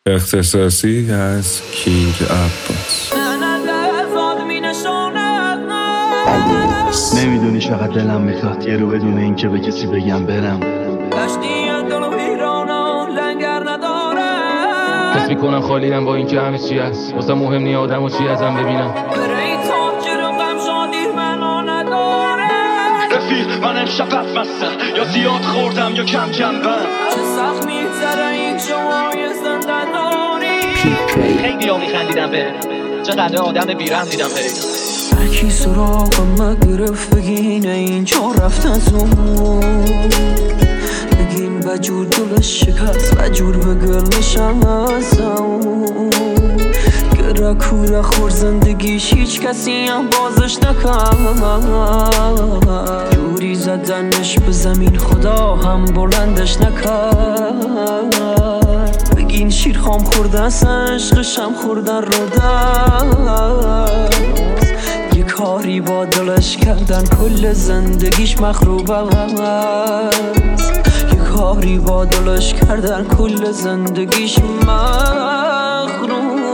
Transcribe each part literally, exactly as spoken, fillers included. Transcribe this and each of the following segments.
اختصاصی از کیر عباس. نمیدونی چقدر دلم میخواد یه رو بدون این که به کسی بگم برم. حس میکنم خالیم با این که همه چی هست، واسه مهم نی آدم و چی ازم ببینم. رفیق من امشب بدمستم، یا زیاد خوردم یا کم کم بند. چه سخت میگذره این شمای زندگانی. خیلی ها میخندیدم به چقدر آدم بیرحم دیدم به هرکی سراغم گرفت بگین اینجا رفت از اون، بگین بجور دلش شکست بجور به گلشم از اون. گره کوره خور زندگیش هیچ کسی هم بازش نکرد، جوری زدنش به زمین خدا هم بلندش نکرد. بگین شیر خام خوردن عشقشم خوردن رو دست، یه کاری با دلش کردن کل زندگیش مخروب است. یه کاری با دلش کردن کل زندگیش مخروب.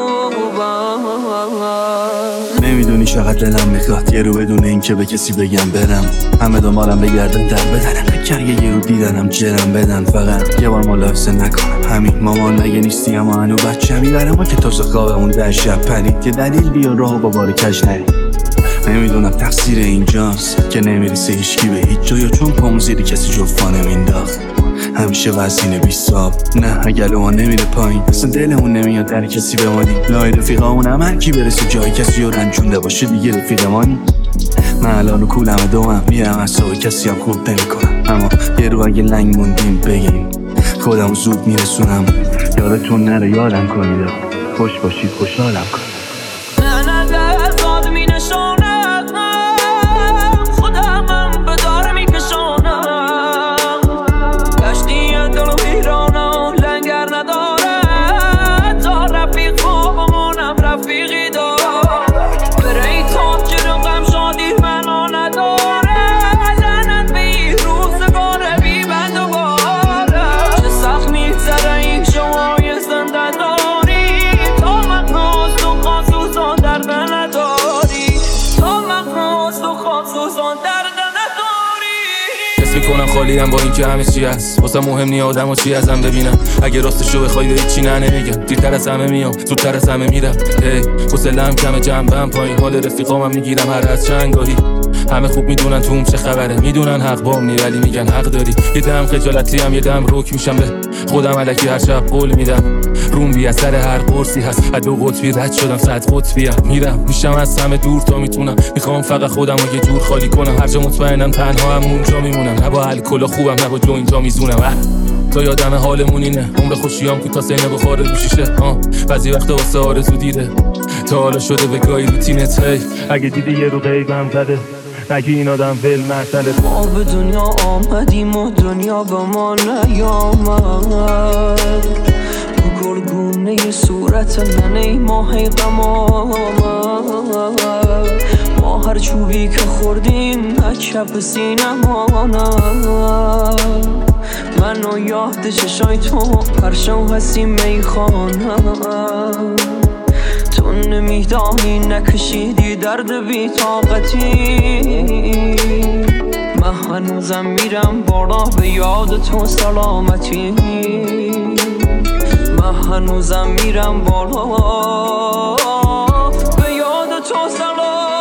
نمیدونی چقدر دلم میخواد یه رو بدون این که به کسی بگم برم. همه دنبالم بگردن در بدنم، بکرگه یه رو دیدنم جرم بدن. فقط یه بار ملاحظه نکنم همین مامان نگه نیستی اما هنو بچه میبرم و که تازه خوابمون در شب پرید. یه دلیل بیا راه با بار کج نرید. نمیدونم تقصیر اینجاست که نمیرسه هیچکی به هیچ جا، یا چون پامون زیر کسی جفا نمینداخت همیشه وزین بیستاب. نه اگر ما نمیره پایین اصلا دلمون نمیاد در کسی بمانیم. لای رفیقامون هم هر کی برسه جای کسی رو رنجونده باشه دیگه رفیق مانی. من الان کولم دوم میرم اصلا کسی هم خوب نمی کنم، اما یه رو اگه لنگ موندیم بگیم خودم زود میرسونم. یادتون نره یادم کنید، خوش باشید خوشحالم کنید. نه نه در آدمی نشانم خودم هم به دار میکشانم. کشتی دل و ویرانم لنگر نداره، تا رفیق خوابمونم رفیقی دار. بره تاجر و غم شادی منو نداره، لعنت به این روزگاره بی بند و باره. چه سخت میگذره این شمای زندگانی، تا مقناس تو خاصوزان درد نداری. تا مقناس تو خاصوزان درد نداری. حس میکنم خالیم با این که همه چی هست، واسه مهم نی آدم و چی ازم ببینم. اگه راستشو بخوای به هیچی نه نمیگم، دیرتر از همه میام زودتر از همه میرم. هی حوصله‌ام کمه جنبم پایین، حال رفیقامم میگیرم هر از چنگاهی. همه خوب میدونن تو اون چه خبره، میدونن حق با نی ولی میگن حق داری. یه دم خجالتی هم یه دم روک میشم به خودم الکی هر شب قول میدم. روم بی اثر هر قرصی هست، از دو قطبی رد شدم صد قطبیم. میرم میشم از همه دور تا میتونم، میخوام فقط خودم رو یه جور خالی کنم. هر جا مطمئنم تنها هم اونجا میمونم، نه با الکل و خوبم نه با جو اینجا میزونم. تا یادم حالمون اینه عمر خوشیام کوتاه سینه بخاره رو شیشه. بعضی وقتا واسه آرزو دیره تا حالا شده به گاهی روتینت. هی اگه دیدی یه رو غیبم زده نگی این آدم ول مسئله. ما به دنیا آمدیم و دنیا به ما نیامد، تو گلگونه صورت ننه ما هی غم آمد. ما هر چوبی که خوردیم کپ سینم آمد. منو یاد چشای تو پرشم هستیم میخانم. تو نمیدانی نکشیدی درد بی طاقتی، من هنوزم میرم بالا به یاد تو سلامتی. من هنوزم میرم بالا به یاد تو سلامتی.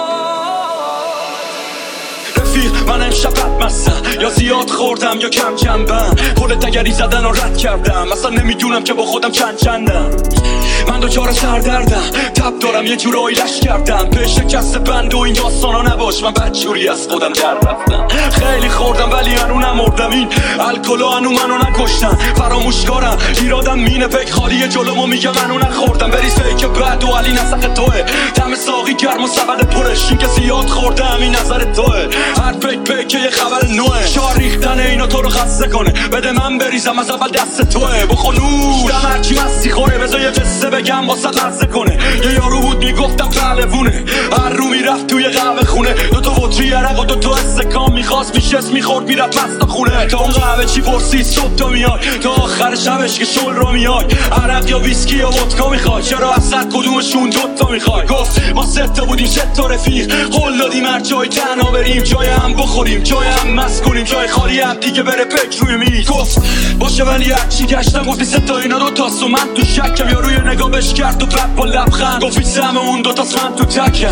من امشب بدمستم، یا زیاد خوردم یا کم کم بند. پل دگری زدن و رد کردم، اصلا نمیدونم که با خودم چند چندم. من دوچار سردردم، تب دارم یه جور آیلش کردم. به شکست بند و این داستانا نباش، من بدجوری از خودم در رفتم. خیلی خوردم ولی هنو نمردم، این الکلا هنو منو نکشتن. فراموشکارم ایرادم مینه پک خالی جلومو میگه منو نخوردم. بریزه که بعد و علی نسخ توه، دم ساقی گرم و سبد پرش. این که زیاد خوردم این نظر توه، هر پک پک یه خبر نوه. شار ریختن اینا تو رو خسته کنه، بده من بریزم از اول دست توه. بخونوش دم هرچی مستی خوره، بذار یه قصه بگم واسه لرزه کنه. یه یارو بود میگفتم پهلوونه، هر رو میرفت توی قهوه خونه. دو تا توی عرق و دوتا استکان میخواست میشست میخورد میرفت پستا خونه تا اون قهوه چی پرسید صبح تا میای تا آخر شبش که شل رو میای عرق یا ویسکی یا ودکا میخوای چرا وسط کدومشون دوتا میخوای گفت ما سه تا بودیم سه تا رفیق قول دادیم هر جای تنها بریم جای هم بخوریم جای هم مست کنیم جای خالی هم دیگه بره پک روی میز گفت باشه ولی هرچی گشتم گفتی سه تا اینا دوتاست و من تو شکم یا روی نگاه بش کرد و بعد با لبخند گفتی سهم اون دوتاست من تو تکم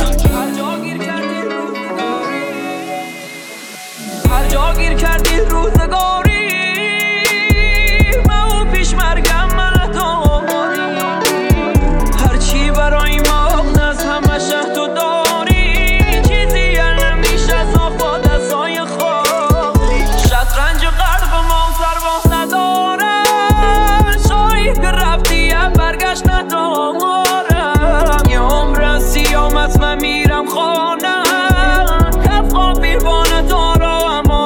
هر جا گیر کردی روزگاری من و پیش مرگم من داری هرچی برای ما از همه شهد و داری چیزی نمیشه از آفا دستای خالی شطرنج قلب ما سرباز نداره شایی که رفتی هم برگشت ندارم یه عمر سیامت من میرم خانه کفقا بیوانه دارم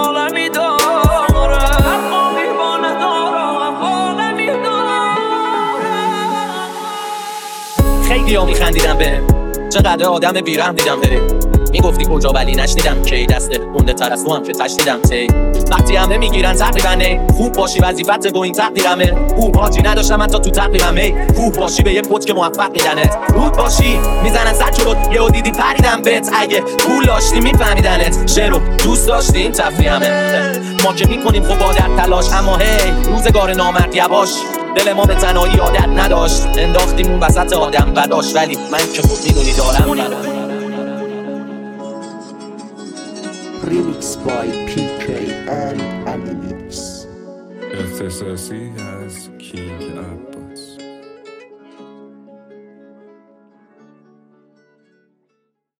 خیلی ها میخندیدم بهم چقدر آدم بیرحم دیدم بره میگفتی کجا ولی نشنیدم کی دسته مونده تر از تو هم که تشنیدم تی وقتی همه میگیرن تقریبا نه خوب باشی وظیفت با این تقدیرمه خوب حاجی نداشتم حتی تو تقریبم هی خوب باشی به یه پوت که موفق میدنت رود باشی میزنن سر جلوت یهو دیدی پریدم بهت اگه پول داشتی میفهمیدنت شعرو دوست داشتی این تفریحمه ما که میکنیم خب عادت تلاش اما هی روزگار نامرد یواش دل ما به تنهایی عادت نداشت انداختیم اون وسط آدم بداش ولی من که خود میدونی دارم Remix by پی کی and Alice اختصاصی از کینگ اپ